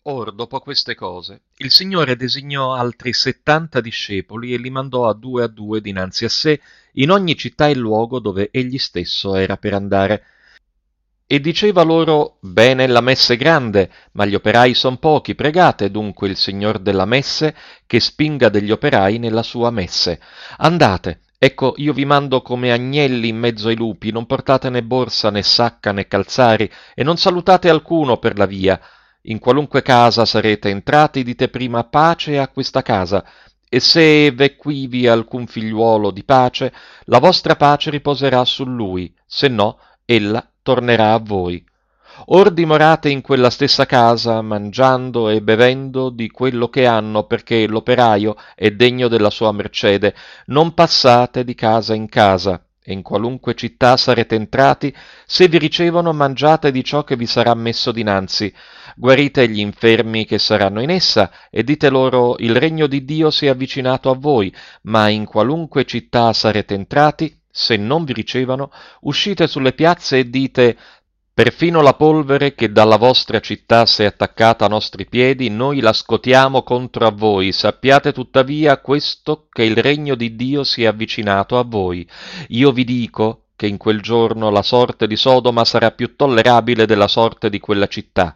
Or, dopo queste cose, il Signore designò altri 70 discepoli e li mandò a due dinanzi a sé in ogni città e luogo dove egli stesso era per andare. E diceva loro, bene la messe grande, ma gli operai son pochi, pregate dunque il Signor della messe che spinga degli operai nella sua messe. Andate, ecco io vi mando come agnelli in mezzo ai lupi, non portate né borsa né sacca né calzari, e non salutate alcuno per la via. In qualunque casa sarete entrati, dite prima pace a questa casa, e se v'è quivi alcun figliuolo di pace, la vostra pace riposerà su lui, se no ella tornerà a voi. Or dimorate in quella stessa casa, mangiando e bevendo di quello che hanno, perché l'operaio è degno della sua mercede. Non passate di casa in casa, e in qualunque città sarete entrati, se vi ricevono mangiate di ciò che vi sarà messo dinanzi. Guarite gli infermi che saranno in essa, e dite loro il regno di Dio si è avvicinato a voi, ma in qualunque città sarete entrati, se non vi ricevano, uscite sulle piazze e dite perfino la polvere che dalla vostra città si è attaccata a nostri piedi, noi la scotiamo contro a voi. Sappiate tuttavia questo, che il regno di Dio si è avvicinato a voi. Io vi dico che in quel giorno la sorte di Sodoma sarà più tollerabile della sorte di quella città.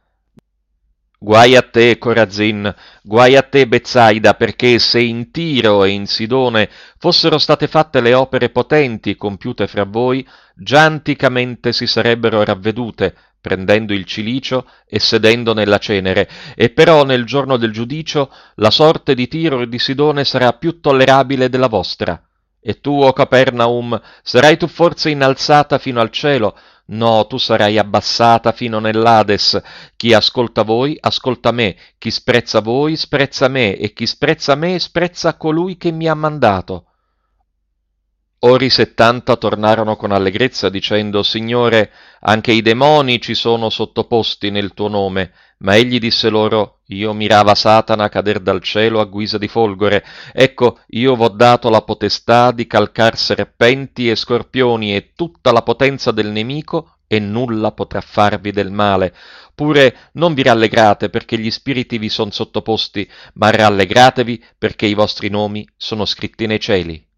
Guai a te, Corazin, guai a te, Bezzaida, perché se in Tiro e in Sidone fossero state fatte le opere potenti compiute fra voi, già anticamente si sarebbero ravvedute, prendendo il cilicio e sedendo nella cenere, e però nel giorno del giudicio la sorte di Tiro e di Sidone sarà più tollerabile della vostra. E tu, o Capernaum, sarai tu forse innalzata fino al cielo? No, tu sarai abbassata fino nell'Ades. Chi ascolta voi, ascolta me. Chi sprezza voi, sprezza me. E chi sprezza me, sprezza colui che mi ha mandato. Or i 70 tornarono con allegrezza dicendo, Signore, anche i demoni ci sono sottoposti nel tuo nome. Ma egli disse loro, io mirava Satana cader dal cielo a guisa di folgore. Ecco, io v'ho dato la potestà di calcar serpenti e scorpioni e tutta la potenza del nemico, e nulla potrà farvi del male. Pure non vi rallegrate perché gli spiriti vi son sottoposti, ma rallegratevi perché i vostri nomi sono scritti nei cieli.